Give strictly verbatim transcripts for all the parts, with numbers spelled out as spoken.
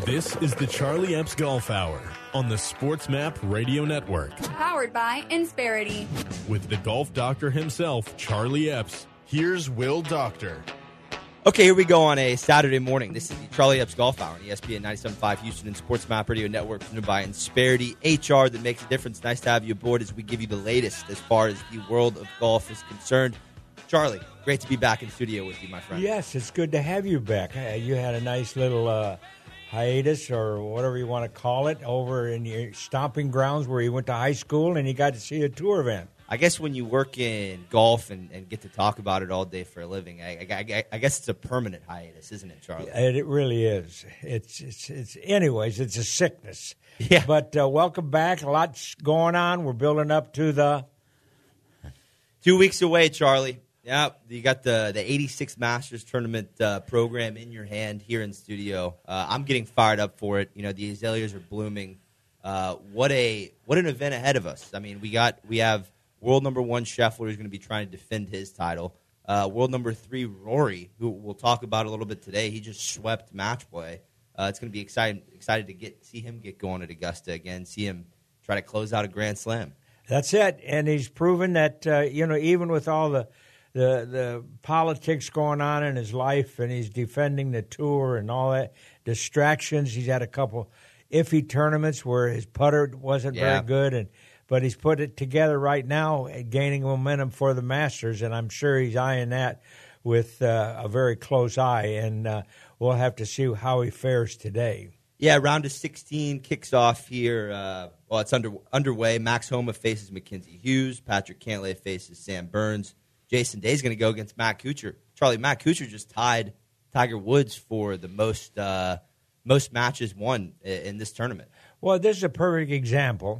This is the Charlie Epps Golf Hour on the Sports Map Radio Network. Powered by Insperity. With the golf doctor himself, Charlie Epps, here's Will Doctor. Okay, here we go on a Saturday morning. This is the Charlie Epps Golf Hour on E S P N ninety-seven point five Houston and Sports Map Radio Network, presented by Insperity H R that makes a difference. Nice to have you aboard as we give you the latest as far as the world of golf is concerned. Charlie, great to be back in studio with you, my friend. Yes, it's good to have you back. Uh, you had a nice little uh, hiatus, or whatever you want to call it, over in your stomping grounds where you went to high school and you got to see a tour event. I guess when you work in golf and, and get to talk about it all day for a living, I, I, I guess it's a permanent hiatus, isn't it, Charlie? It, it really is. It's, it's, it's, anyways, it's a sickness. Yeah. But uh, welcome back. A lot's going on. We're building up to the two weeks away, Charlie. Yeah, you got the, the eighty-six Masters Tournament uh, program in your hand here in studio. Uh, I'm getting fired up for it. You know, the azaleas are blooming. Uh, what a what an event ahead of us. I mean, we got we have world number one Scheffler, who's going to be trying to defend his title. Uh, world number three Rory, who we'll talk about a little bit today. He just swept match play. Uh, it's going to be exciting excited to get see him get going at Augusta again. See him try to close out a Grand Slam. That's it, and he's proven that uh, you know, even with all the. The the politics going on in his life, and he's defending the tour and all that distractions. He's had a couple iffy tournaments where his putter wasn't yeah. very good, and but he's put it together right now, gaining momentum for the Masters, and I'm sure he's eyeing that with uh, a very close eye, and uh, we'll have to see how he fares today. Yeah, round of sixteen kicks off here. Uh, well, it's under underway. Max Homa faces Mackenzie Hughes. Patrick Cantlay faces Sam Burns. Jason Day's going to go against Matt Kuchar. Charlie, Matt Kuchar just tied Tiger Woods for the most uh, most matches won in this tournament. Well, this is a perfect example.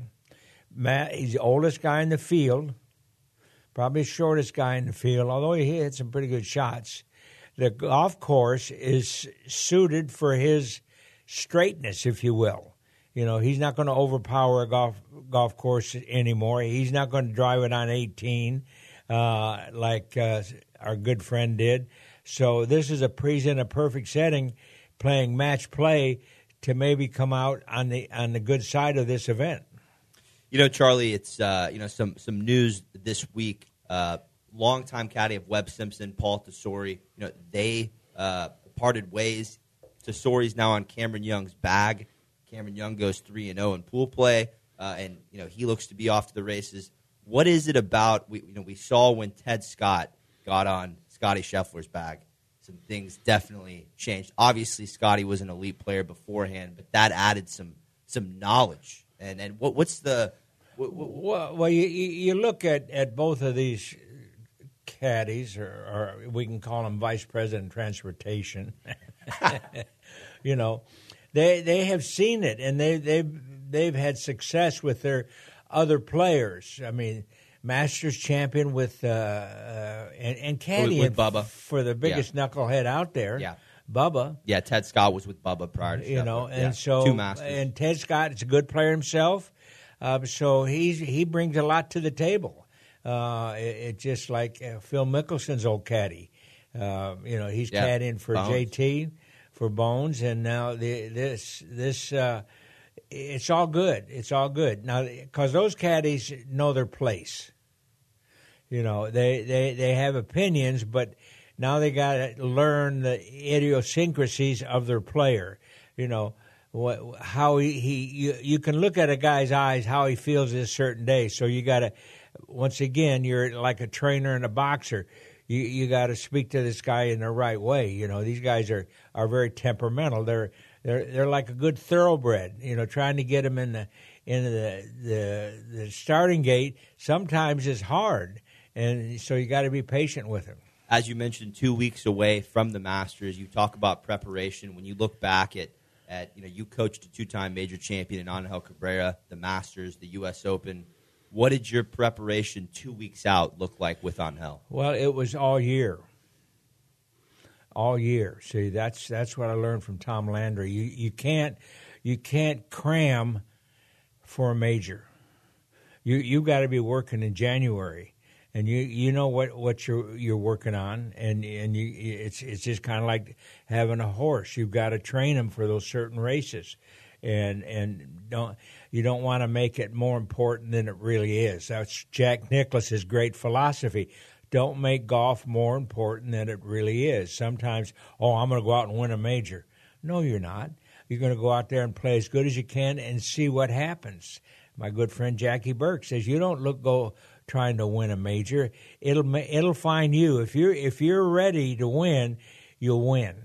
Matt, he's the oldest guy in the field, probably the shortest guy in the field, although he hit some pretty good shots. The golf course is suited for his straightness, if you will. You know, he's not going to overpower a golf golf course anymore. He's not going to drive it on eighteen. Uh, like uh, our good friend did. So this is a present, a perfect setting, playing match play to maybe come out on the on the good side of this event. You know, Charlie, it's uh, you know some some news this week. Uh, longtime caddy of Webb Simpson, Paul Tesori. You know, they uh, parted ways. Tesori's now on Cameron Young's bag. Cameron Young goes three and zero in pool play, uh, and you know he looks to be off to the races. What is it about, we, you know, we saw when Ted Scott got on Scotty Scheffler's bag, some things definitely changed. Obviously, Scotty was an elite player beforehand, but that added some some knowledge. And and what what's the what, what, well, well, you you look at, at both of these caddies, or, or we can call them vice president of transportation. You know, they they have seen it, and they they've they've had success with their other players. I mean, Masters champion with uh, uh, and, and caddying with, with Bubba for the biggest yeah. knucklehead out there. Yeah, Bubba. Yeah, Ted Scott was with Bubba prior to you Scheffler. know, and yeah. so Two Masters. And Ted Scott is a good player himself, uh, so he's he brings a lot to the table. Uh, it, it just like uh, Phil Mickelson's old caddy. Uh, you know, he's yeah. caddying for Bones. J T, for Bones, and now the, this this. Uh, It's all good. It's all good now because those caddies know their place. You know, they, they, they have opinions, but now they got to learn the idiosyncrasies of their player. You know, what, how he, he you, you can look at a guy's eyes how he feels this certain day. So you got to, once again, you're like a trainer and a boxer. You you got to speak to this guy in the right way. You know, these guys are, are very temperamental. They're They're they're like a good thoroughbred, you know. Trying to get them in the in the the, the starting gate sometimes is hard, and so you got to be patient with them. As you mentioned, two weeks away from the Masters, you talk about preparation. When you look back at, at you know, you coached a two-time major champion in Angel Cabrera, the Masters, the U S Open. What did your preparation two weeks out look like with Angel? Well, it was all year. All year. See, that's that's what I learned from Tom Landry. You you can't you can't cram for a major. You you got to be working in January, and you you know what, what you're you're working on, and and you it's it's just kind of like having a horse. You've got to train him for those certain races, and and don't you don't want to make it more important than it really is. That's Jack Nicklaus's great philosophy. Don't make golf more important than it really is. Sometimes, oh, I'm going to go out and win a major. No, you're not. You're going to go out there and play as good as you can and see what happens. My good friend Jackie Burke says, you don't look go trying to win a major. It'll it'll find you. If you're if you're ready to win, you'll win.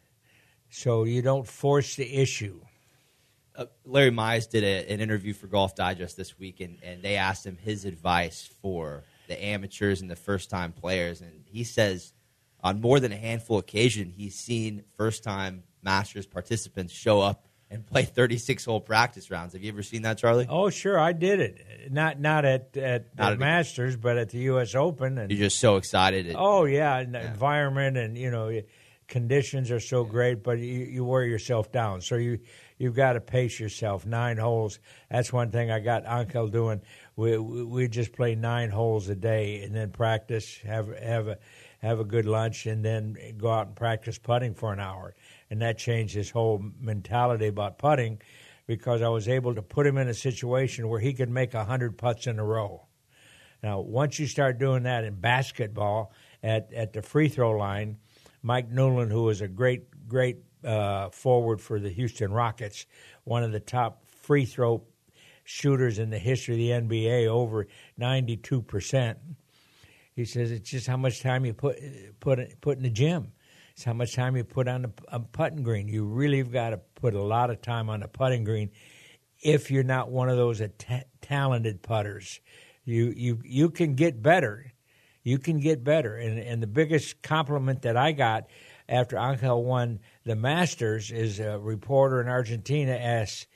So you don't force the issue. Uh, Larry Mize did a, an interview for Golf Digest this week, and, and they asked him his advice for the amateurs and the first-time players. And he says on more than a handful of occasions, he's seen first-time Masters participants show up and play thirty-six hole practice rounds. Have you ever seen that, Charlie? Oh, sure, I did it. Not not at at Not the at Masters, but at the U S Open. And You're just so excited. It, oh yeah, and the Yeah. environment and you know conditions are so great, but you, you wear yourself down. So you you've got to pace yourself. Nine holes. That's one thing I got Ankel doing. We we, we just play nine holes a day and then practice. Have have a have a good lunch and then go out and practice putting for an hour. And that changed his whole mentality about putting, because I was able to put him in a situation where he could make one hundred putts in a row. Now, once you start doing that in basketball at, at the free throw line, Mike Newland, who was a great, great uh, forward for the Houston Rockets, one of the top free throw shooters in the history of the N B A, over ninety-two percent. He says it's just how much time you put put put in the gym. It's how much time you put on the a putting green. You really have got to put a lot of time on the putting green if you're not one of those ta- talented putters. You you you can get better. You can get better. And and the biggest compliment that I got after Angel won the Masters is a reporter in Argentina asked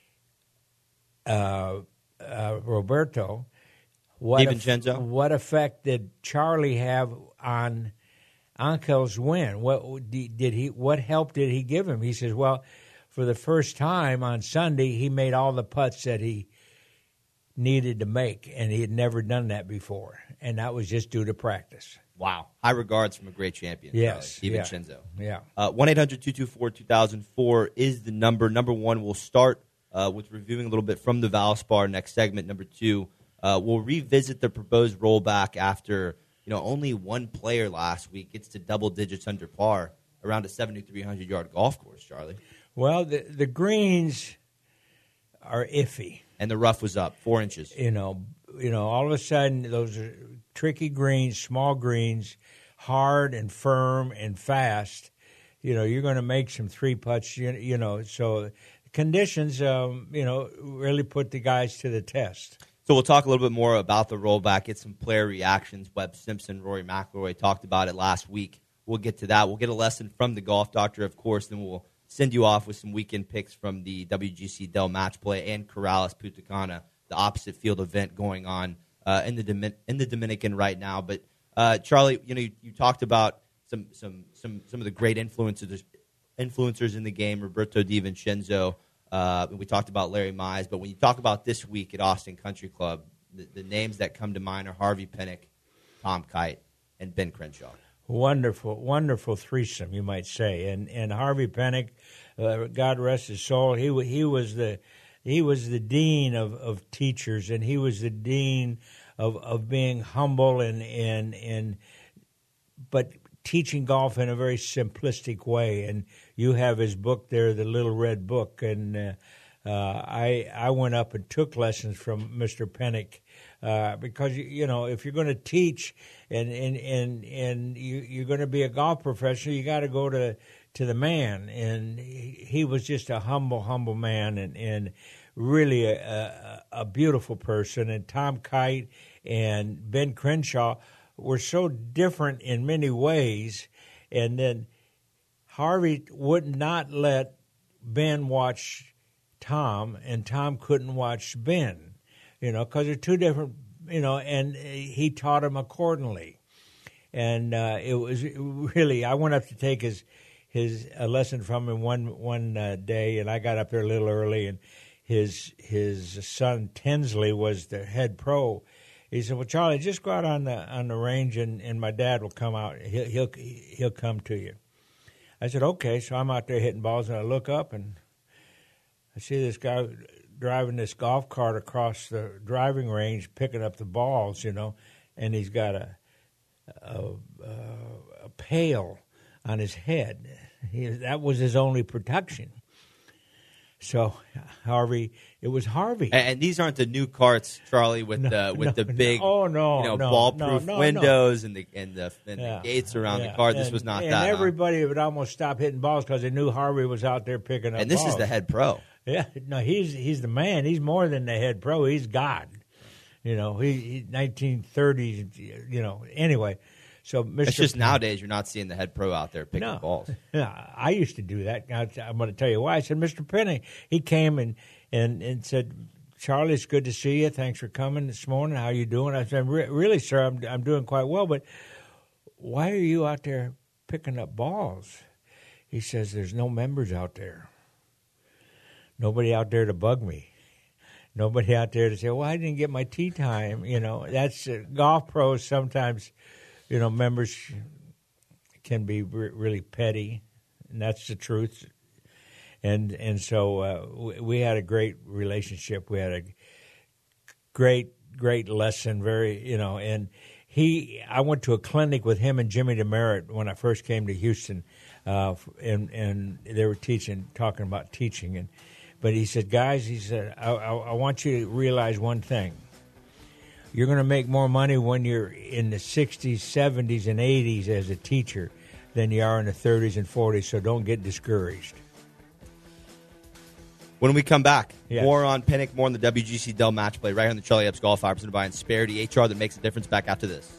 uh, uh, Roberto, what, eff- what effect did Charlie have on Ankel's win? What did he? What help did he give him? He says, "Well, for the first time on Sunday, he made all the putts that he needed to make, and he had never done that before, and that was just due to practice." Wow. High regards from a great champion. Yes, Charlie, yeah. DiVincenzo. Yeah. Uh, one eight hundred two two four two thousand four is the number. Number one, we'll start uh, with reviewing a little bit from the Valspar next segment. Number two, uh, we'll revisit the proposed rollback after you know only one player last week gets to double digits under par around a seventy-three hundred yard golf course, Charlie. Well, the the greens are iffy. And the rough was up four inches. You know, you know, all of a sudden those are tricky greens, small greens, hard and firm and fast. You know, you're going to make some three putts. You, you know, so conditions, um, you know, really put the guys to the test. So we'll talk a little bit more about the rollback, get some player reactions. Webb Simpson, Rory McIlroy talked about it last week. We'll get to that. We'll get a lesson from the golf doctor, of course, then we'll send you off with some weekend picks from the W G C Dell Match Play and Corrales Punta Cana, the opposite field event going on uh, in the Domin- in the Dominican right now. But uh, Charlie, you know, you, you talked about some some some some of the great influencers influencers in the game, Roberto DiVincenzo. Uh, we talked about Larry Mize, but when you talk about this week at Austin Country Club, the, the names that come to mind are Harvey Pinnock, Tom Kite, and Ben Crenshaw. Wonderful, wonderful threesome, you might say. And and Harvey Pinnock, uh, God rest his soul, he he was the he was the dean of, of teachers, and he was the dean of, of being humble and and and but teaching golf in a very simplistic way. And you have his book there, the Little Red Book, and uh, uh, I I went up and took lessons from Mister Pinnock. Uh, because you know, if you're going to teach and and and and you, you're going to be a golf professional, you got to go to to the man. And he, he was just a humble, humble man, and and really a, a, a beautiful person. And Tom Kite and Ben Crenshaw were so different in many ways. And then Harvey would not let Ben watch Tom, and Tom couldn't watch Ben. You know, because they're two different, you know, and he taught him accordingly. And uh, it was really, I went up to take his his a lesson from him one one uh, day, and I got up there a little early, and his his son Tinsley was the head pro, He said, "Well, Charlie, just go out on the on the range, and, and my dad will come out. He'll he'll he'll come to you." I said, "Okay." So I'm out there hitting balls, and I look up, and I see this guy driving this golf cart across the driving range, picking up the balls, you know, and he's got a a, a pail on his head. He, that was his only protection. So Harvey, it was Harvey. And, and these aren't the new carts, Charlie, with No, the with no, the big, no. Oh, no, you know, no, ball-proof no, no, windows and the and the, and Yeah, the gates around yeah. the car. This and, was not and that. huh? everybody would almost stop hitting balls because they knew Harvey was out there picking up And this balls. is the head pro. Yeah, no, he's he's the man. He's more than the head pro. He's God. You know, he, he nineteen thirties. You know, anyway. So Mister It's just Penny, nowadays you're not seeing the head pro out there picking no, balls. Yeah, I used to do that. Now, I'm going to tell you why. I said, Mister Penny, he came and and and said, "Charlie, it's good to see you. Thanks for coming this morning. How you doing?" I said, Re- "Really, sir, I'm I'm doing quite well. But why are you out there picking up balls?" He says, "There's no members out there. Nobody out there to bug me. Nobody out there to say, well, I didn't get my tee time.' You know, that's uh, golf pros sometimes, you know, members can be re- really petty, and that's the truth. And and so uh, we, we had a great relationship. We had a great, great lesson, very, you know, and he, I went to a clinic with him and Jimmy DeMeritt when I first came to Houston, uh, and, and they were teaching, talking about teaching, and But he said, guys, he said, I, I, I want you to realize one thing. You're going to make more money when you're in the sixties, seventies, and eighties as a teacher than you are in the thirties and forties, so don't get discouraged. When we come back, Yes. more on Pinnock, more on the W G C Dell match play right here on the Charlie Epps Golf Hour, presented by Insperity, H R that makes a difference. Back after this.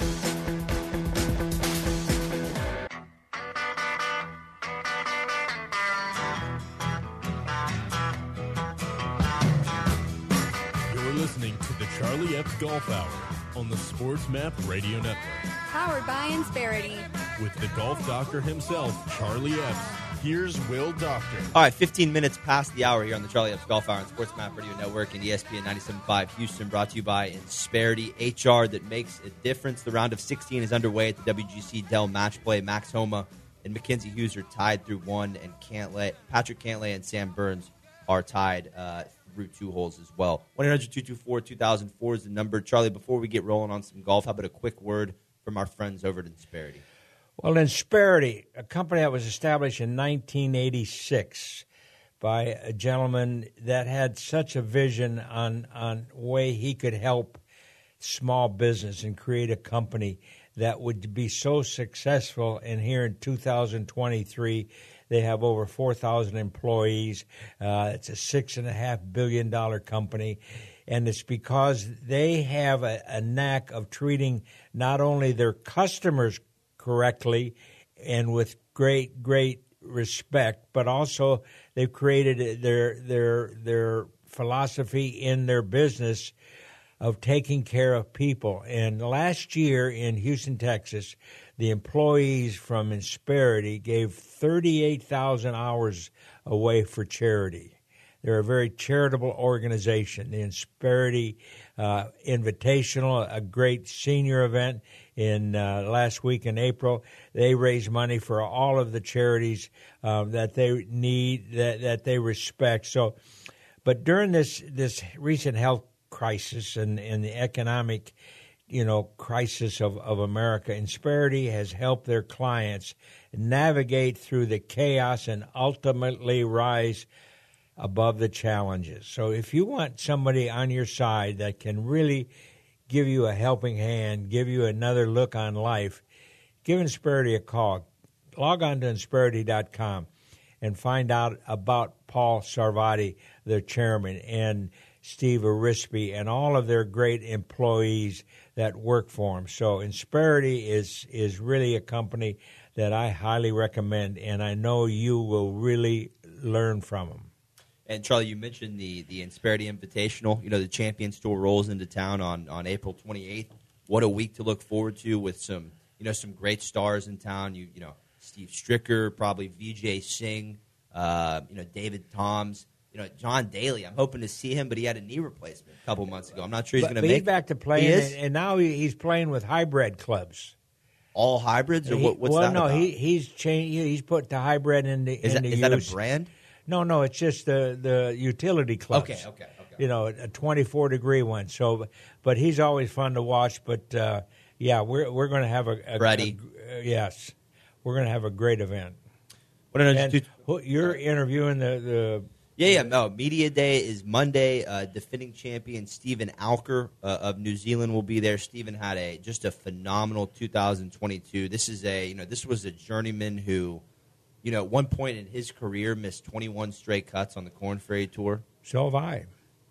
You're listening to the Charlie Epps Golf Hour on the Sports Map Radio Network Powered by Insperity. with the golf doctor himself, Charlie Epps. Here's Will Doctor. All right, fifteen minutes past the hour here on the Charlie Epps Golf Hour on Sports Map Radio Network and E S P N ninety-seven point five Houston, brought to you by Insperity, H R that makes a difference. The round of sixteen is underway at the W G C Dell Match Play. Max Homa and Mackenzie Hughes are tied through one, and Cantlay, Patrick Cantlay and Sam Burns are tied uh, through two holes as well. one eight hundred two two four two thousand four is the number. Charlie, before we get rolling on some golf, how about a quick word from our friends over at Insperity? Well, Insperity, a company that was established in nineteen eighty-six by a gentleman that had such a vision on on way he could help small business and create a company that would be so successful. And here in two thousand twenty-three, they have over four thousand employees. Uh, it's a six and a half billion dollar company. And it's because they have a, a knack of treating not only their customers correctly and with great, great respect, but also they've created their their their philosophy in their business of taking care of people. And last year in Houston, Texas, the employees from Insperity gave thirty-eight thousand hours away for charity. They're a very charitable organization. The Insperity uh, Invitational, a great senior event in uh, last week in April. They raise money for all of the charities uh, that they need, that, that they respect. So, but during this this recent health crisis and, and the economic, you know, crisis of, of America, Insperity has helped their clients navigate through the chaos and ultimately rise above the challenges. So if you want somebody on your side that can really give you a helping hand, give you another look on life, give Insperity a call. Log on to Insperity dot com and find out about Paul Sarvati, their chairman, and Steve Arispe, and all of their great employees that work for them. So Insperity is, is really a company that I highly recommend, and I know you will really learn from them. And Charlie, you mentioned the the Insperity Invitational. You know, the Champions Tour rolls into town on, on April twenty-eighth. What a week to look forward to with some you know some great stars in town. You you know Steve Stricker, probably Vijay Singh, uh, you know David Toms. you know, John Daly. I'm hoping to see him, but he had a knee replacement a couple months ago. I'm not sure he's But, going to but make. he's back to playing, He is? and, and now he, he's playing with hybrid clubs. All hybrids, or He- what, what's well, that no, about? he he's changed. He's put the hybrid in the is that, into is that a use. brand? No, no, it's just the the utility clubs. Okay, okay, okay. You know, a twenty-four degree one. So, but he's always fun to watch. But uh, yeah, we're we're going to have a, a, Freddie. a- uh, yes, we're going to have a great event. What did I And just do? who- you're interviewing the the Yeah, yeah. No, media day is Monday. Uh, defending champion Stephen Alker uh, of New Zealand will be there. Stephen had a just a phenomenal two thousand twenty-two. This is a you know this was a journeyman who, you know, at one point in his career missed twenty-one straight cuts on the Corn Ferry Tour. so have I.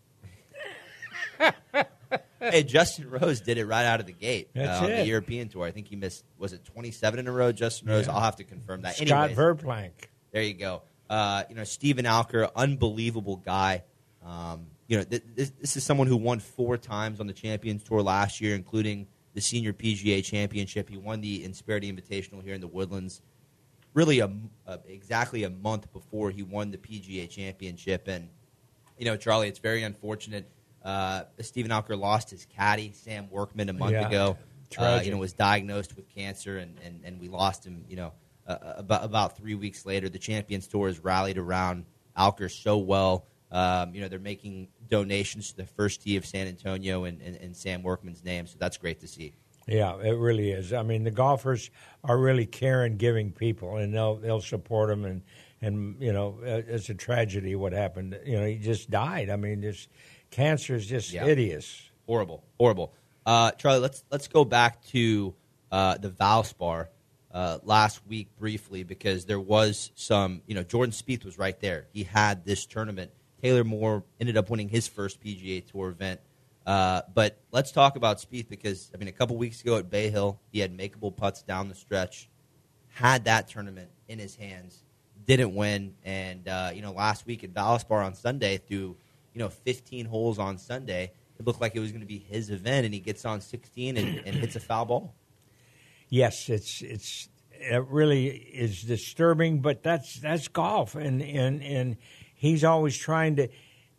Hey, Justin Rose did it right out of the gate uh, That's on the it. European Tour. I think he missed was it twenty-seven in a row. Justin Rose. Yeah. I'll have to confirm that. Scott Anyways, Verplank. there you go. Uh, you know, Stephen Alker, unbelievable guy. Um, you know, th- this, this is someone who won four times on the Champions Tour last year, including the Senior P G A Championship. He won the Insperity Invitational here in the Woodlands, really a, a, exactly a month before he won the P G A Championship. And, you know, Charlie, it's very unfortunate. Uh, Stephen Alker lost his caddy, Sam Workman, a month Yeah. ago. Uh, Tragic. you know, was diagnosed with cancer, and, and, and we lost him, you know, uh, about about three weeks later. The Champions Tour has rallied around Alker so well. Um, you know, they're making donations to the First Tee of San Antonio in, in, in Sam Workman's name, so that's great to see. Yeah, it really is. I mean, the golfers are really caring, giving people, and they'll they'll support them. And and you know, uh, it's a tragedy what happened. You know, he just died. I mean, this cancer is just Yeah. hideous. Horrible, horrible. Uh, Charlie, let's let's go back to uh, the Valspar uh, last week briefly, because there was some. You know, Jordan Spieth was right there. He had this tournament. Taylor Moore ended up winning his first P G A Tour event. Uh, but let's talk about Spieth, because, I mean, a couple weeks ago at Bay Hill, he had makeable putts down the stretch, had that tournament in his hands, didn't win. And, uh, you know, last week at Valspar on Sunday, through, you know, fifteen holes on Sunday, it looked like it was going to be his event, and he gets on sixteen and, and hits a foul ball. Yes, it's it's it really is disturbing, but that's that's golf, and and and he's always trying to.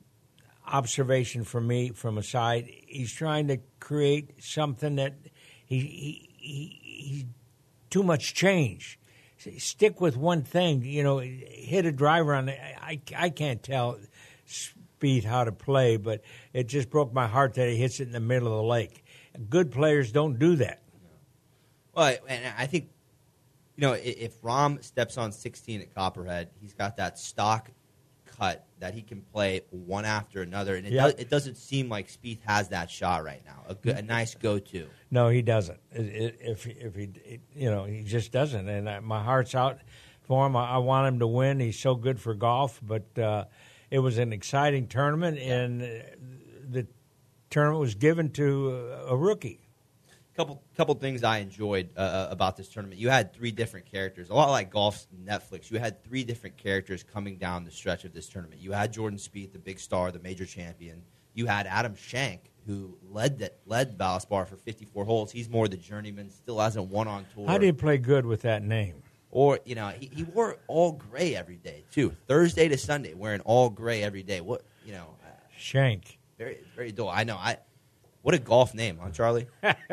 Observation from me from a side, he's trying to create something that he he, he he's too much change. Stick with one thing, you know. Hit a driver on. I I can't tell Spieth how to play, but it just broke my heart that he hits it in the middle of the lake. Good players don't do that. Well, and I think, you know, if Rahm steps on sixteen at Copperhead, he's got that stock cut that he can play one after another, and it, Yep. does, it doesn't seem like Spieth has that shot right now. A, good, a nice go-to. No, he doesn't. It, it, if if he, it, you know, he just doesn't. And I, my heart's out for him. I, I want him to win. He's so good for golf. But uh, it was an exciting tournament, and uh, the tournament was given to a rookie. Couple couple things I enjoyed uh, about this tournament. You had three different characters, a lot like golf's Netflix. You had three different characters coming down the stretch of this tournament. You had Jordan Spieth, the big star, the major champion. You had Adam Schenk, who led that led Valspar for fifty-four holes. He's more the journeyman, still hasn't won on tour. How do you play good with that name? Or, you know, he, he wore all gray every day too, Thursday to Sunday, wearing all gray every day. What, you know, uh, Shank. very very dull. I know. I what a golf name, huh, Charlie?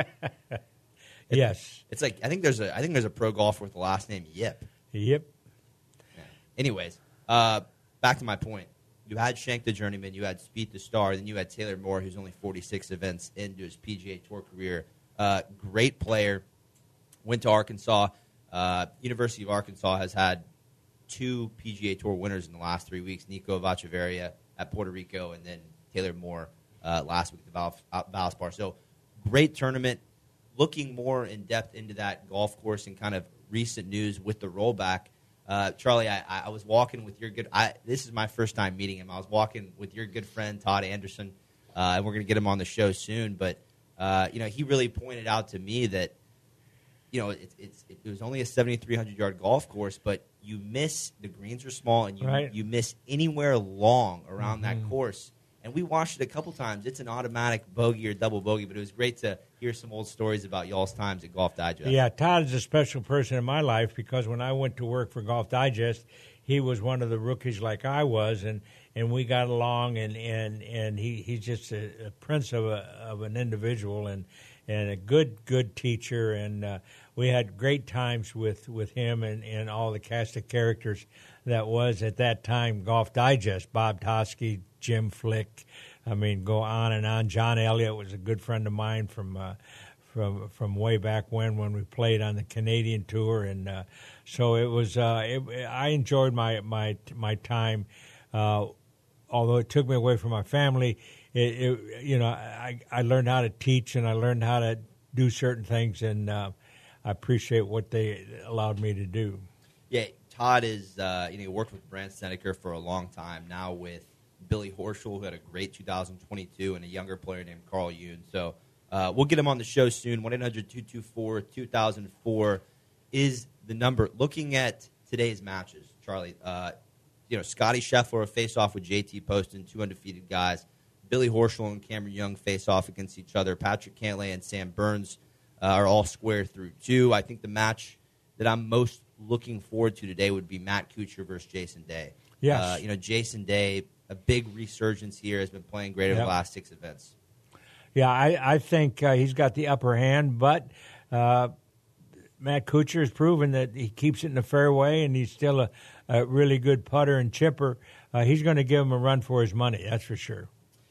Yes. It's like I think there's a I think there's a pro golfer with the last name Yip. Yep. Yeah. Anyways, uh, back to my point. You had Schenk the journeyman, you had Spieth the star, then you had Taylor Moore, who's only forty-six events into his P G A Tour career. Uh, great player. Went to Arkansas. Uh, University of Arkansas has had two P G A Tour winners in the last three weeks. Nico Echeverria at Puerto Rico, and then Taylor Moore uh, last week at the Val- uh, Valspar. So great tournament. Looking more in depth into that golf course and kind of recent news with the rollback. Uh, Charlie, I, I was walking with your good. I, this is my first time meeting him. I was walking with your good friend Todd Anderson, uh, and we're going to get him on the show soon. But uh, you know, he really pointed out to me that you know it, it's it was only a seventy-three hundred yard golf course, but you miss the greens are small, and you Right. you miss anywhere long around Mm-hmm. that course. And we watched it a couple times. It's an automatic bogey or double bogey, but it was great to hear some old stories about y'all's times at Golf Digest. Yeah, Todd is a special person in my life because when I went to work for Golf Digest, he he was one of the rookies like I was, and, and we got along, and, and, and he, he's just a, a prince of a of an individual, and and a good good teacher, and uh, we had great times with, with him and, and all the cast of characters that was at that time Golf Digest. Bob Toski, Jim Flick, I mean, go on and on. John Elliott was a good friend of mine from uh, from from way back when when we played on the Canadian tour, and uh, so it was. Uh, it, I enjoyed my my my time, uh, although it took me away from my family. It, it, you know, I, I learned how to teach, and I learned how to do certain things, and uh, I appreciate what they allowed me to do. Yeah, Todd is, uh, you know, he worked with Brandt Snedeker for a long time, now with Billy Horschel, who had a great two thousand twenty-two, and a younger player named Carl Yoon. So uh, we'll get him on the show soon. one eight hundred two two four two thousand four is the number. Looking at today's matches, Charlie, uh, you know, Scotty Scheffler will face off with J T Poston, two undefeated guys. Billy Horschel and Cameron Young face off against each other. Patrick Cantlay and Sam Burns uh, are all square through two. I think the match that I'm most looking forward to today would be Matt Kuchar versus Jason Day. Yes. Uh, you know, Jason Day, a big resurgence here, has been playing great over Yep. the last six events. Yeah, I, I think uh, he's got the upper hand, but uh, Matt Kuchar has proven that he keeps it in the fairway, and he's still a, a really good putter and chipper. Uh, he's going to give him a run for his money, that's for sure.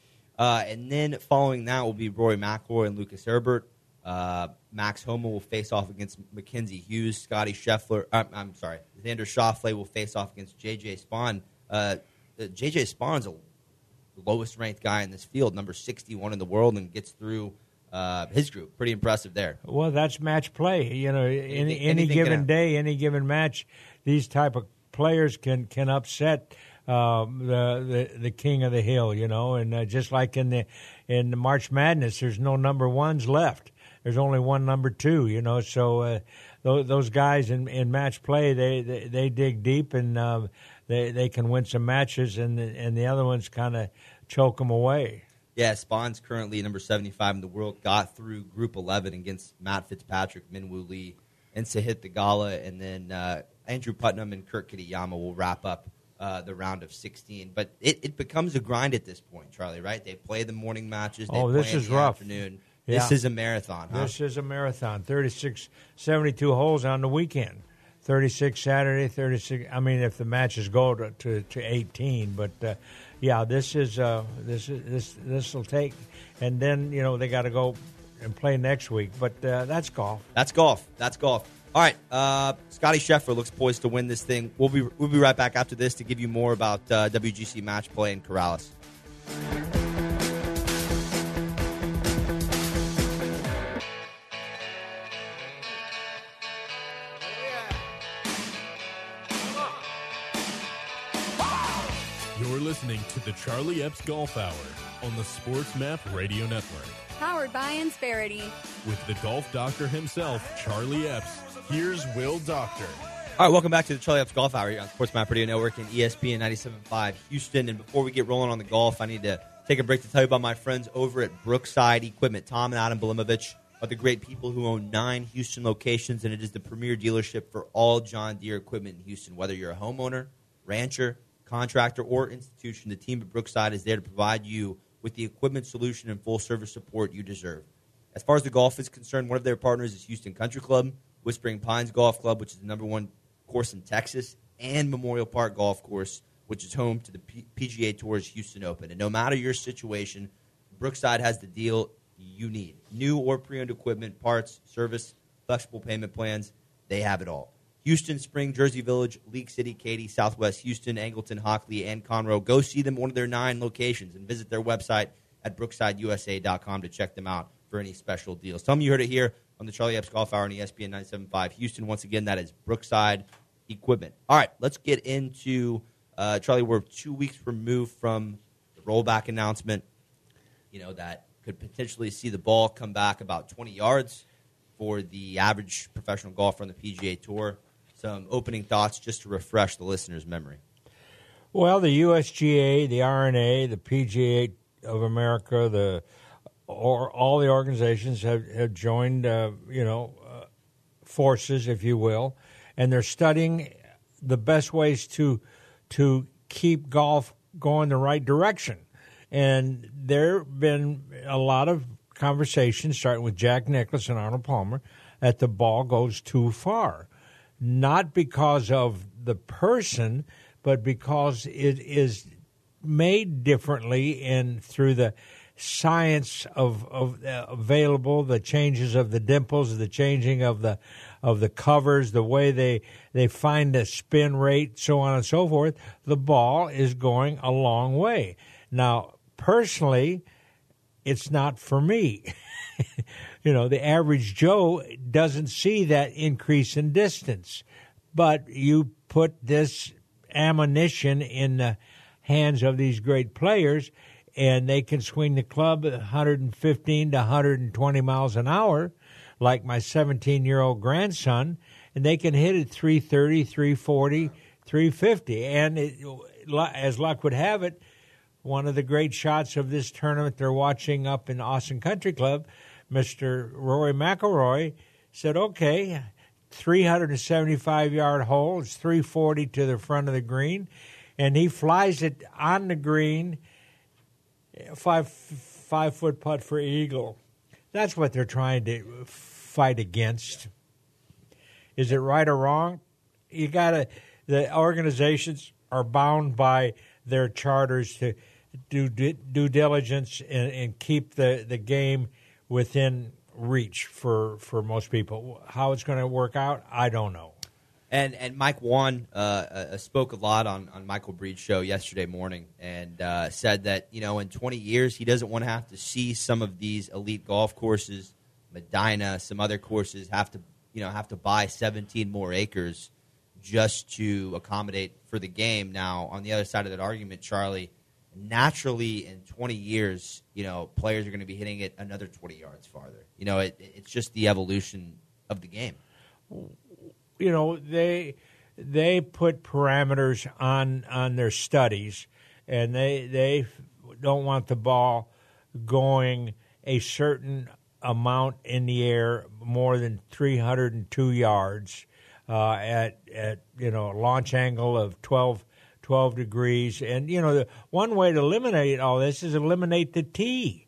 Uh, and then following that will be Rory McIlroy and Lucas Herbert. Uh, Max Homa will face off against Mackenzie Hughes. Scotty Scheffler, uh, I'm sorry, Xander Schauffele will face off against J J Spaun. Uh, J J Spawn's the lowest ranked guy in this field, number sixty-one in the world, and gets through uh, his group. Pretty impressive there. Well, that's match play. You know, any, Anything- any anything given can day, any given match, these type of players can can upset um, the, the the king of the hill. You know, and uh, just like in the in the March Madness, there's no number ones left. There's only one number two. You know, so uh, those, those guys in, in match play, they, they they dig deep, and uh, they they can win some matches, and the, and the other ones kind of choke them away. Yeah, Spawn's currently number seventy-five in the world. Got through Group eleven against Matt Fitzpatrick, Minwoo Lee, and Sahith Theegala, and then uh, Andrew Putnam and Kurt Kitayama will wrap up uh, the round of sixteen. But it, it becomes a grind at this point, Charlie. Right? They play the morning matches. They Oh, play this in is the rough. Afternoon. Yeah. This is a marathon. Huh? This is a marathon. thirty-six, seventy-two holes on the weekend. thirty-six Saturday, thirty-six. I mean, if the matches go to to, to eighteen, but uh, yeah, this is uh, this is this this will take, and then you know they got to go and play next week. But uh, that's golf. That's golf. That's golf. All right, uh, Scotty Scheffler looks poised to win this thing. We'll be we'll be right back after this to give you more about uh, W G C match play in Corrales. You're listening to the Charlie Epps Golf Hour on the Sports Map Radio Network. Powered by Insperity. With the golf doctor himself, Charlie Epps, here's Will Doctor. All right, welcome back to the Charlie Epps Golf Hour here on Sports Map Radio Network and E S P N ninety-seven point five Houston. And before we get rolling on the golf, I need to take a break to tell you about my friends over at Brookside Equipment. Tom and Adam Belimovich are the great people who own nine Houston locations, and it is the premier dealership for all John Deere equipment in Houston. Whether you're a homeowner, rancher, contractor, or institution, the team at Brookside is there to provide you with the equipment solution and full service support you deserve. As far as the golf is concerned, one of their partners is Houston Country Club, Whispering Pines Golf Club, which is the number one course in Texas, and Memorial Park Golf Course, which is home to the P- PGA Tour's Houston Open. And no matter your situation, Brookside has the deal you need. New or pre-owned equipment, parts, service, flexible payment plans, they have it all. Houston, Spring, Jersey Village, League City, Katy, Southwest Houston, Angleton, Hockley, and Conroe. Go see them at one of their nine locations and visit their website at brookside u s a dot com to check them out for any special deals. Tell them you heard it here on the Charlie Epps Golf Hour on E S P N ninety-seven point five Houston. Once again, that is Brookside Equipment. All right, let's get into, uh, Charlie, we're two weeks removed from the rollback announcement, you know, that could potentially see the ball come back about twenty yards for the average professional golfer on the P G A Tour. Some opening thoughts just to refresh the listener's memory. Well, the U S G A, the R N A, the P G A of America, the or all the organizations have, have joined, uh, you know, uh, forces, if you will, and they're studying the best ways to to keep golf going the right direction. And there have been a lot of conversations, starting with Jack Nicklaus and Arnold Palmer, that the ball goes too far. Not because of the person, but because it is made differently and through the science of, of uh, available, the changes of the dimples, the changing of the of the covers, the way they they find the spin rate, so on and so forth. The ball is going a long way. Now, personally, it's not for me. You know, the average Joe doesn't see that increase in distance. But you put this ammunition in the hands of these great players, and they can swing the club one hundred fifteen to one hundred twenty miles an hour, like my seventeen-year-old grandson, and they can hit it three thirty, three forty, three fifty. And it, as luck would have it, one of the great shots of this tournament they're watching up in Austin Country Club, Mister Rory McIlroy, said, okay, three seventy-five yard hole, it's three forty to the front of the green, and he flies it on the green, five five foot putt for eagle. That's what they're trying to fight against. Is it right or wrong? You gotta. The organizations are bound by their charters to do due diligence and, and keep the, the game within reach for, for most people. How it's going to work out, I don't know. And and Mike Wan uh, uh, spoke a lot on, on Michael Breed's show yesterday morning and uh, said that, you know, in twenty years he doesn't want to have to see some of these elite golf courses, Medina, some other courses have to, you know, have to buy seventeen more acres just to accommodate for the game. Now, on the other side of that argument, Charlie, naturally in twenty years, you know, players are going to be hitting it another twenty yards farther. You know, it, it's just the evolution of the game. You know, they they put parameters on on their studies, and they they don't want the ball going a certain amount in the air more than three hundred two yards uh, at at you know a launch angle of twelve, twelve degrees. And you know, the one way to eliminate all this is eliminate the tee.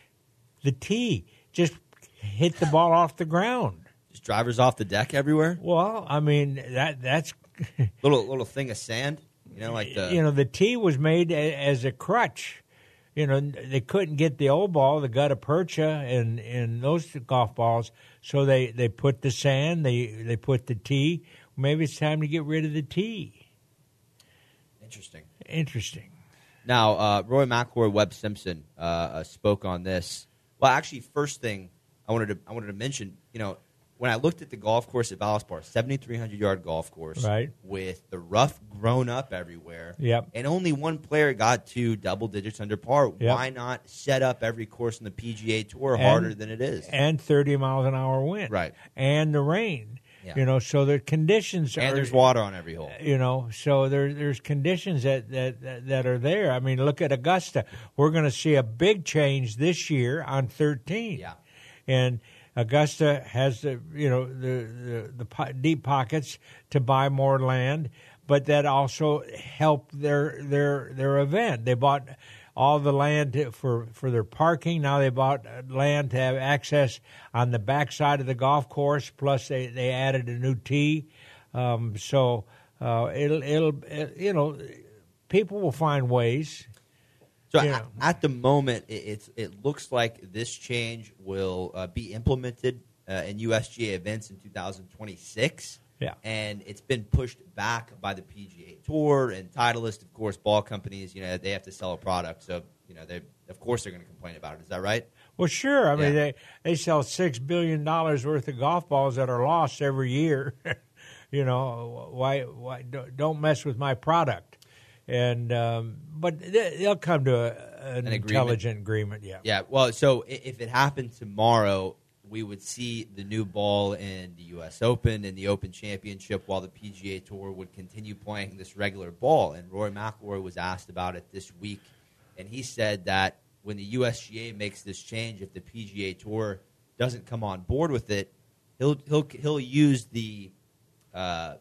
The tee, just hit the ball off the ground. Drivers off the deck everywhere. Well, I mean that that's little little thing of sand, you know, like the you know the tee was made a, as a crutch. You know, they couldn't get the old ball, the gutta percha, and and those golf balls, so they, they put the sand, they they put the tee. Maybe it's time to get rid of the tee. Interesting. Interesting. Now, uh, Roy McIlroy, Webb Simpson uh, uh, spoke on this. Well, actually, first thing I wanted to I wanted to mention, you know. When I looked at the golf course at Valspar, seventy-three hundred yard golf course, right, with the rough grown up everywhere, yep, and only one player got to double digits under par. Yep. Why not set up every course in the P G A Tour and, harder than it is? And thirty miles an hour wind, right, and the rain, yeah. you know, so the conditions and are, there's water on every hole, you know, so there there's conditions that that that, that are there. I mean, look at Augusta. We're going to see a big change this year on thirteen, yeah, and Augusta has the you know the, the the po- deep pockets to buy more land, but that also helped their their their event. They bought all the land to, for for their parking. Now they bought land to have access on the backside of the golf course. Plus they, they added a new tee. Um, so uh, it'll it'll it, you know people will find ways. So Yeah. at, at the moment, it, it's, it looks like this change will uh, be implemented uh, in U S G A events in two thousand twenty-six. Yeah. And it's been pushed back by the P G A Tour and Titleist, of course, ball companies. You know, they have to sell a product, so you know, they of course they're going to complain about it. Is that right? Well, sure. I mean, Yeah. they they sell six billion dollars worth of golf balls that are lost every year. You know, why why don't mess with my product? And um, but they'll come to a, an, An agreement. intelligent agreement. Yeah. Yeah. Well, so i- if it happened tomorrow, we would see the new ball in the U S Open and the Open Championship, while the P G A Tour would continue playing this regular ball. And Rory McIlroy was asked about it this week, and he said that when the U S G A makes this change, if the P G A Tour doesn't come on board with it, he'll he'll he'll use the uh,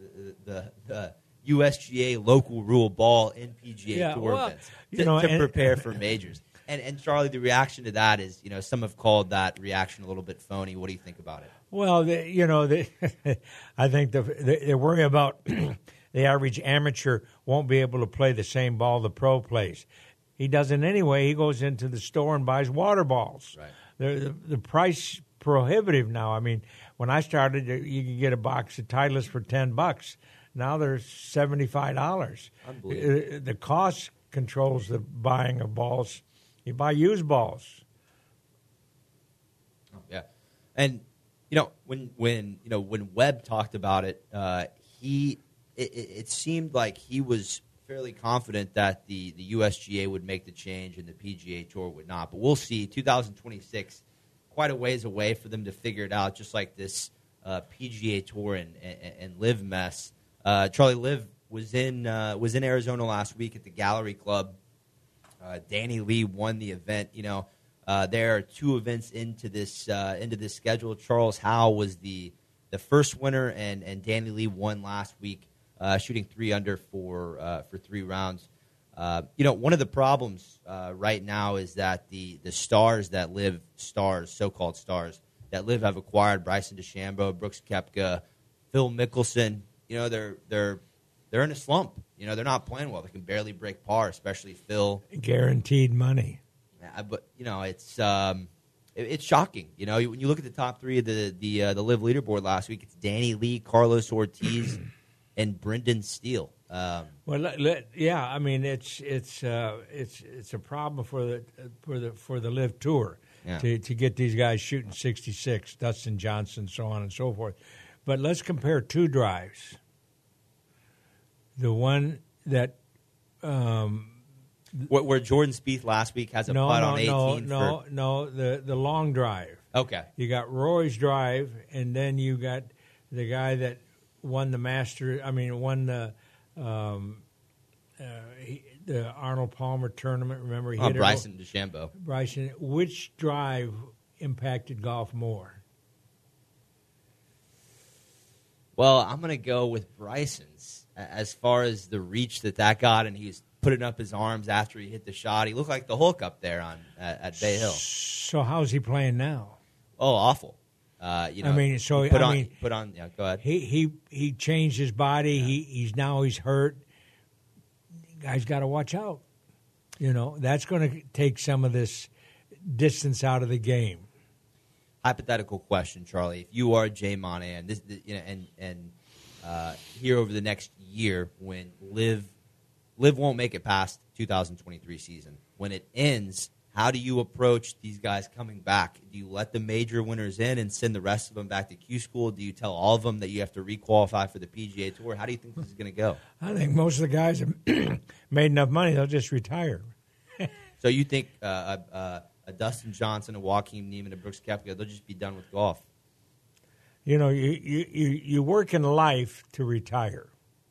the, the U S G A local rule ball in P G A Yeah, Tour well, events you to, know, to and- prepare for majors. And, and Charlie, the reaction to that is, you know, some have called that reaction a little bit phony. What do you think about it? Well, the, you know, the, I think the, the, they worry about the average amateur won't be able to play the same ball the pro plays. He doesn't anyway. He goes into the store and buys water balls. Right. The, the, the price prohibitive now. I mean, when I started, you could get a box of Titleist for ten bucks. Now they're seventy-five dollars. Unbelievable. The cost controls the buying of balls. You buy used balls. Oh, yeah, and you know when when you know when Webb talked about it, uh, he it, it seemed like he was fairly confident that the, the U S G A would make the change and the P G A Tour would not. But we'll see. twenty twenty-six, quite a ways away for them to figure it out. Just like this uh, P G A Tour and and, and Live mess. Uh, Charlie, Live was in uh, was in Arizona last week at the Gallery Club. Uh, Danny Lee won the event. You know, uh, there are two events into this uh, into this schedule. Charles Howe was the the first winner, and, and Danny Lee won last week, uh, shooting three under for uh, for three rounds. Uh, you know, one of the problems uh, right now is that the the stars that Live stars, so-called stars that Live have acquired, Bryson DeChambeau, Brooks Koepka, Phil Mickelson. You know, they're they're they're in a slump. You know, they're not playing well. They can barely break par, especially Phil. Guaranteed money. Yeah, but you know, it's um, it, it's shocking. You know, when you look at the top three of the the uh, the Live leaderboard last week, it's Danny Lee, Carlos Ortiz, and Brendan Steele. Um, Well, let, let, yeah, I mean it's it's uh, it's it's a problem for the for the for the Live Tour Yeah. to to get these guys shooting sixty-six, Dustin Johnson, so on and so forth. But let's compare two drives. The one that um, where, where Jordan Spieth last week has a no putt no on eighteen. no no for, no the the long drive. Okay. You got Rory's drive, and then you got the guy that won the Master. I mean, won the um, uh, he, the Arnold Palmer tournament. Remember, he Oh, hit it Bryson DeChambeau. o- Bryson. Which drive impacted golf more? Well, I'm going to go with Bryson's a- as far as the reach that that got, and he was putting up his arms after he hit the shot. He looked like the Hulk up there on at, at Bay Hill. So how's he playing now? Oh, awful. Uh, you know, I mean, so, he put I on, mean- put on. Yeah, go ahead. He he he changed his body. He he's now he's hurt. Guy's got to watch out. You know, that's going to take some of this distance out of the game. Hypothetical question, Charlie. If you are Jay Monahan, this, you know, and and uh, here over the next year, when Live Live won't make it past two thousand twenty-three season, when it ends, how do you approach these guys coming back? Do you let the major winners in and send the rest of them back to Q School? Do you tell all of them that you have to requalify for the P G A Tour? How do you think this is going to go? I think most of the guys have made enough money; they'll just retire. So you think uh, uh, uh, a Dustin Johnson, a Joaquin Neiman, a Brooks Koepka, they'll just be done with golf? You know, you you you, you work in life to retire,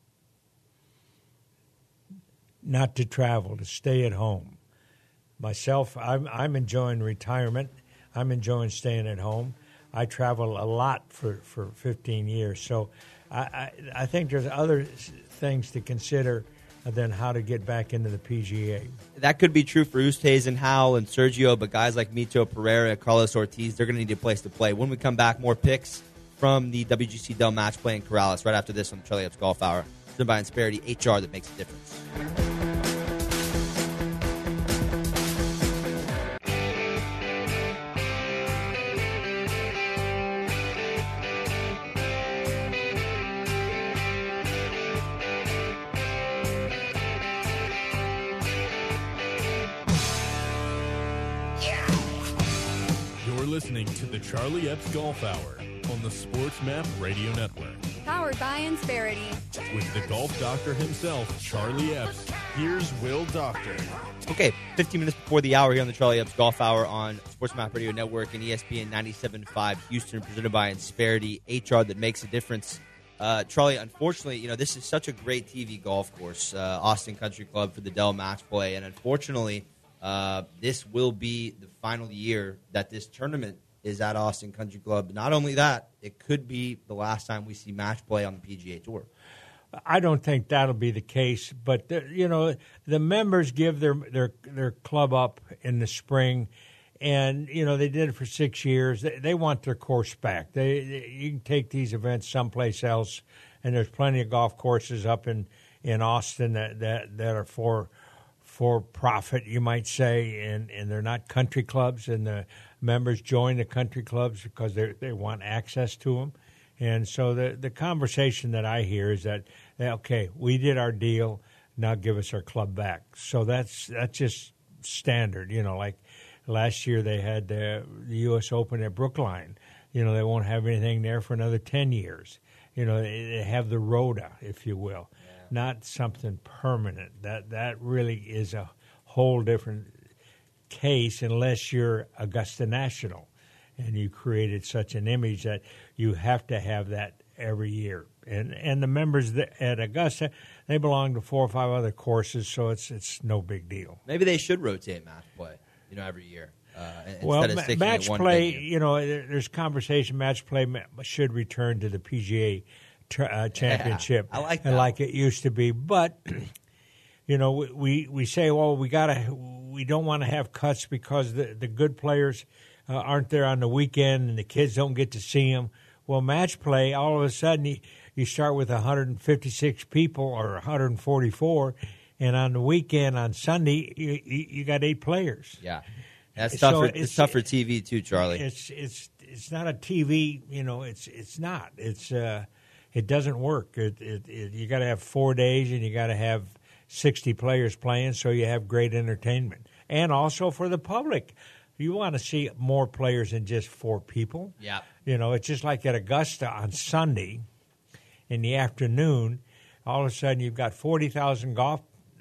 not to travel, to stay at home. Myself, I'm I'm enjoying retirement. I'm enjoying staying at home. I travel a lot for, for fifteen years, so I, I I think there's other s- things to consider than how to get back into the P G A. That could be true for Oosthuizen, Howell, and Sergio, but guys like Mito Pereira, Carlos Ortiz, they're going to need a place to play. When we come back, more picks from the W G C Dell Match Play in Corrales right after this on the Charlie Epps Golf Hour. Presented by Insperity, H R that makes a difference. You're listening to the Charlie Epps Golf Hour on the Sports Map Radio Network. Powered by Insperity. With the golf doctor himself, Charlie Epps, here's Will Doctor. Okay, fifteen minutes before the hour here on the Charlie Epps Golf Hour on Sports Map Radio Network and E S P N ninety-seven point five Houston, presented by Insperity, H R that makes a difference. Uh, Charlie, unfortunately, you know, this is such a great T V golf course, uh, Austin Country Club for the Dell Match Play, and unfortunately, uh, this will be the final year that this tournament is at Austin Country Club. Not only that, it could be the last time we see match play on the P G A Tour. I don't think that'll be the case, but the, you know, the members give their their their club up in the spring, and you know they did it for six years. They, they want their course back. They, they you can take these events someplace else, and there's plenty of golf courses up in, in Austin that, that, that are for for profit, you might say, and, and they're not country clubs, and the members join the country clubs because they they want access to them. And so the the conversation that I hear is that, okay, we did our deal, now give us our club back. So that's that's just standard, you know. Like last year they had the, the U S Open at Brookline. You know, they won't have anything there for another ten years. You know, they, they have the Rhoda, if you will, yeah. Not something permanent. That that really is a whole different case unless you're Augusta National. And you created such an image that you have to have that every year. And and the members that, at Augusta, they belong to four or five other courses, so it's it's no big deal. Maybe they should rotate match play, you know, every year. Uh, well, instead of sticking match to one play, venue. you know, there's conversation. Match play should return to the P G A tra- uh, championship, yeah, I like that. like it used to be. But you know, we we, we say, well, we gotta, we don't want to have cuts because the the good players Uh, aren't there on the weekend and the kids don't get to see them. Well, match play, all of a sudden you, you start with one hundred fifty-six people or one hundred forty-four, and on the weekend, on Sunday, you, you, you got eight players. Yeah. That's tough, So for, it's, it's tough for T V too, Charlie. It's it's it's not a T V, you know, it's it's not. It's uh, it doesn't work. It, it, it, you got to have four days and you got to have sixty players playing so you have great entertainment. And also for the public. You want to see more players than just four people. Yeah. You know, it's just like at Augusta on Sunday in the afternoon. All of a sudden, you've got forty thousand golf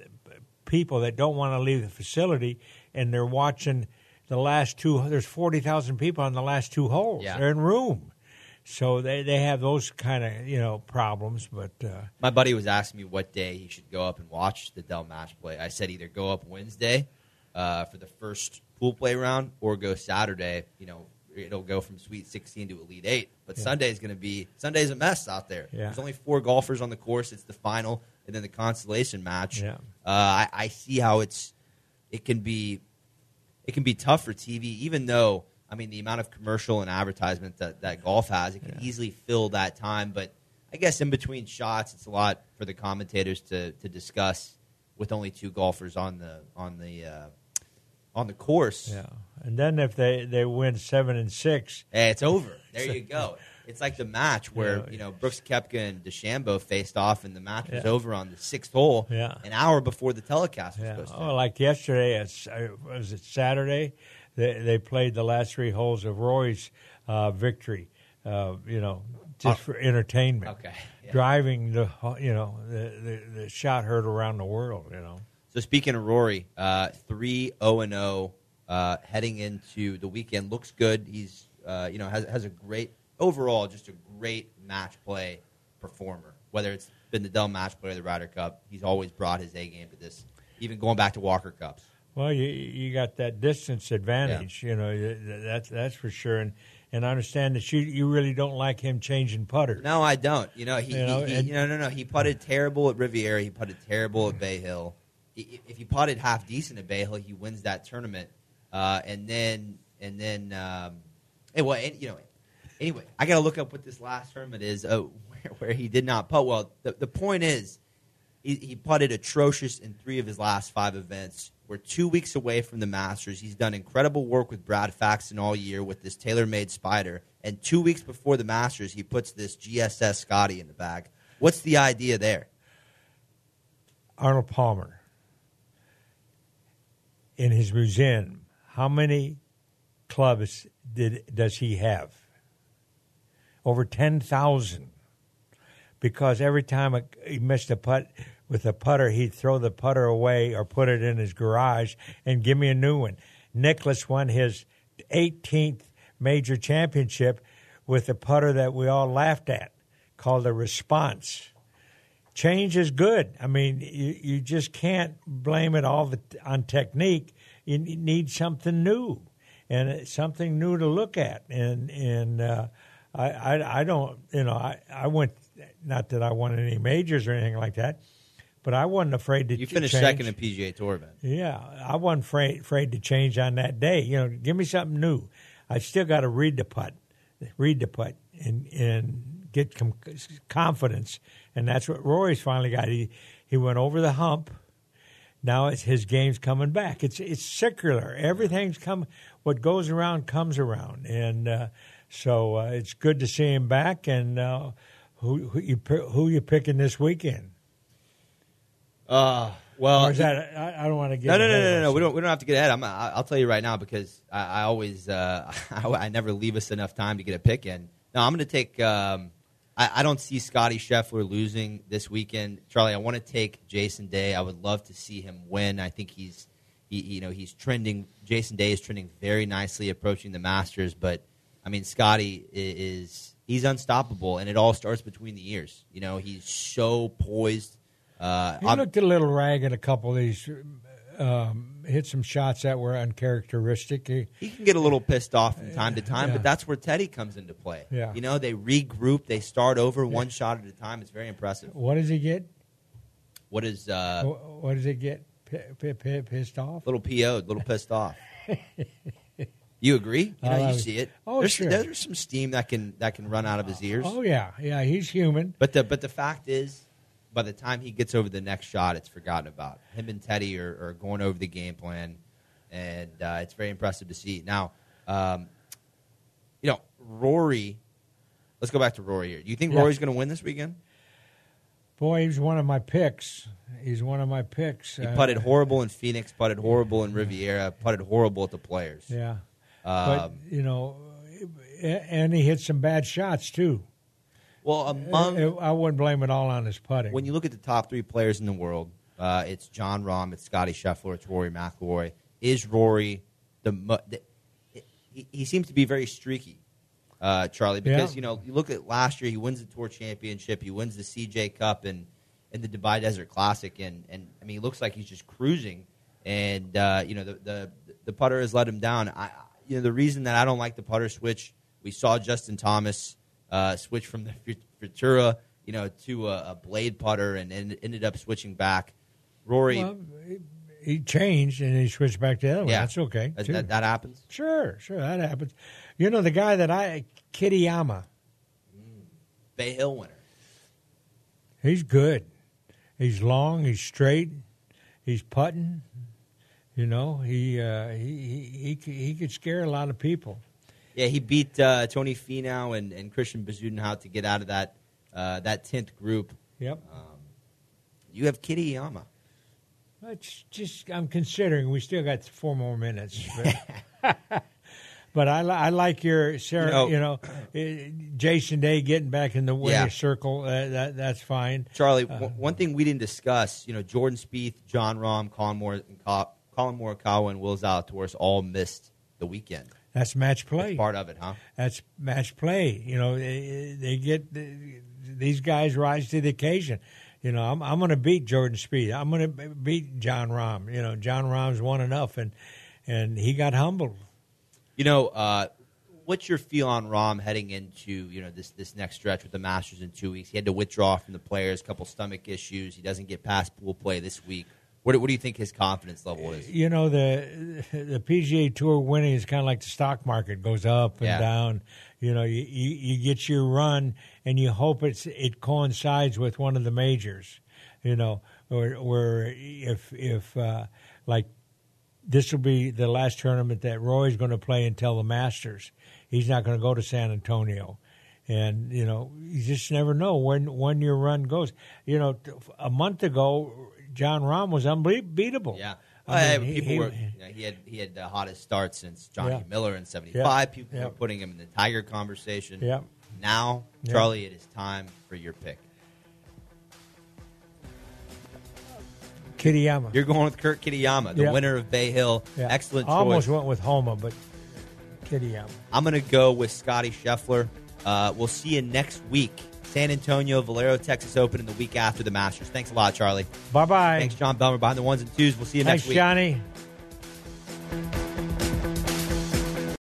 people that don't want to leave the facility, and they're watching the last two. There's forty thousand people on the last two holes. Yeah. They're in room. So they, they have those kind of, you know, problems. But uh, my buddy was asking me what day he should go up and watch the Dell match play. I said either go up Wednesday uh, for the first pool play round or go Saturday. You know, it'll go from Sweet sixteen to Elite eight. But yeah. Sunday's going to be Sunday's a mess out there. Yeah. There's only four golfers on the course. It's the final and then the consolation match. Yeah. Uh, I, I see how it's it can be it can be tough for T V, even though I mean the amount of commercial and advertisement that, that golf has, it can yeah. easily fill that time. But I guess in between shots, it's a lot for the commentators to to discuss with only two golfers on the on the. Uh, On the course, yeah, and then if they, they win seven and six, hey, it's over. There you go. It's like the match where yeah. you know Brooks Koepka and DeChambeau faced off, and the match was yeah. over on the sixth hole, yeah. an hour before the telecast was yeah. supposed to. Oh, like yesterday, it's, uh, was it Saturday? They they played the last three holes of Roy's uh, victory. Uh, you know, just oh. for entertainment. Okay, yeah. Driving the you know the, the the shot heard around the world. You know. So speaking of Rory, uh, three oh and oh uh, heading into the weekend looks good. He's uh, you know has has a great overall, just a great match play performer. Whether it's been the Dell Match Play or the Ryder Cup, he's always brought his A game to this. Even going back to Walker Cups. Well, you you got that distance advantage. Yeah. You know that's that's for sure. And and I understand that you you really don't like him changing putters. No, I don't. You know he, you know, he, he and, no no no he putted terrible at Riviera. He putted terrible at Bay Hill. If he putted half decent at Bay Hill, he wins that tournament. Uh, and then, and then, um, anyway, and, you know, anyway, I got to look up what this last tournament is uh, where, where he did not putt well. The, the point is, he, he putted atrocious in three of his last five events. We're two weeks away from the Masters. He's done incredible work with Brad Faxon all year with this tailor-made Spider. And two weeks before the Masters, he puts this G S S Scotty in the bag. What's the idea there? Arnold Palmer. In his museum, how many clubs did does he have? Over ten thousand. Because every time a, he missed a putt with a putter, he'd throw the putter away or put it in his garage and give me a new one. Nicklaus won his eighteenth major championship with a putter that we all laughed at, called the Response. Change is good. I mean, you, you just can't blame it all the, on technique. You need something new. and it's something new to look at. And and uh, I, I I don't you know I, I went, not that I won any majors or anything like that, but I wasn't afraid to. You finished change. second in P G A Tour event. Yeah, I wasn't afraid afraid to change on that day. You know, give me something new. I still got to read the putt, read the putt, and and get com- confidence. And that's what Rory's finally got. He he went over the hump. Now it's his game's coming back. It's it's circular. Everything's come. What goes around comes around, and uh, so uh, it's good to see him back. And uh, who who you who you picking this weekend? Uh, well, Or is that I, I don't want to get no, no, no, ahead no, of no, no. We myself. don't. We don't have to get ahead. I'm. I'll tell you right now because I, I always. Uh, I, I never leave us enough time to get a pick in. No, I'm going to take. Um, I, I don't see Scotty Scheffler losing this weekend, Charlie. I want to take Jason Day. I would love to see him win. I think he's. He, you know, he's trending. Jason Day is trending very nicely, approaching the Masters. But I mean, Scotty is. He's unstoppable, and it all starts between the ears. You know, he's so poised. Uh, He looked a little ragged a couple of these, um, hit some shots that were uncharacteristic. He, He can get a little pissed off from time to time, Yeah. but that's where Teddy comes into play. Yeah. You know, they regroup, they start over one shot at a time. It's very impressive. what does he get? What is uh, Wh- what does he get? P- p- p- pissed off? little P O'd, little pissed off? You agree? You know, Uh, you see it. oh, there's, sure. There's some steam that can that can run out of his ears. Oh yeah, yeah. He's human. But the but the fact is, by the time he gets over the next shot, it's forgotten about. Him and Teddy are, are going over the game plan, and uh, it's very impressive to see. Now, um, you know, Rory. Let's go back to Rory here. Do you think Yeah. Rory's going to win this weekend? Boy, he's one of my picks. He's one of my picks. He Uh, putted horrible in Phoenix, putted horrible in Riviera, putted horrible at the Players. Yeah, but Um, you know, and he hit some bad shots too. well, among I wouldn't blame it all on his putting. when you look at the top three players in the world, uh, it's Jon Rahm, it's Scotty Scheffler, it's Rory McIlroy. Is Rory the, mo- the he, he seems to be very streaky, uh, Charlie, because Yeah. you know you look at last year, he wins the Tour Championship, he wins the C J Cup and and the Dubai Desert Classic, and, and I mean, he looks like he's just cruising, and uh, you know the, the the putter has let him down. I you know the reason that I don't like the putter switch, we saw Justin Thomas uh, switch from the Futura, you know, to a, a blade putter, and, and ended up switching back. Rory, Well, he- he changed and he switched back to the other one. yeah, That's okay. That, too. that, that happens. Sure, sure, that happens. You know the guy that I Kitayama, Bay Hill winner. he's good. He's long. He's straight. He's putting. You know, he uh, he, he he he could scare a lot of people. Yeah, he beat uh, Tony Finau and, and Christian Bezuidenhout to get out of that uh, that tenth group. Yep. Um, you have Kitayama. It's just I'm considering. We still got four more minutes. But, but I, li- I like your Sarah. You know- You know, eh, Jason Day getting back in the winner's Yeah. circle. Uh, that that's fine. Charlie, w- one thing we didn't discuss, you know, Jordan Spieth, Jon Rahm, Colin, Mor- and Co- Colin Morikawa, and Will Zalatoris all missed the weekend. That's match play. That's part of it, huh? That's match play. You know, they, they get these guys rise to the occasion. You know, I'm I'm going to beat Jordan Spieth. I'm going to beat Jon Rahm. You know, Jon Rahm's won enough, and and he got humbled. You know, uh, what's your feel on Rahm heading into you know this this next stretch with the Masters in two weeks? He had to withdraw from the Players, a couple stomach issues. He doesn't get past pool play this week. What do, what do you think his confidence level is? You know, the the P G A Tour winning is kind of like the stock market, goes up and Yeah. down. You know, you, you you get your run, and you hope it's it coincides with one of the majors. You know, or where if if uh, like this will be the last tournament that Roy's going to play until the Masters. He's not going to go to San Antonio. And, you know, you just never know when, when your run goes. You know, a month ago, Jon Rahm was unbeatable. Yeah, I Uh, mean, he- people he- were. You know, he had he had the hottest start since Johnny Yeah. Miller in seventy-five. Yeah. People Yeah. were putting him in the Tiger conversation. Yeah. Now, Yeah. Charlie, it is time for your pick. Kitayama. You're going with Kurt Kitayama, the Yeah. winner of Bay Hill. Yeah. Excellent I almost choice. went with Homa, but Kitayama. I'm going to go with Scotty Scheffler. Uh, we'll see you next week. San Antonio, Valero, Texas Open, and the week after the Masters. Thanks a lot, Charlie. Bye-bye. Thanks, John Belmer, behind the ones and twos. We'll see you Thanks, next week. Johnny.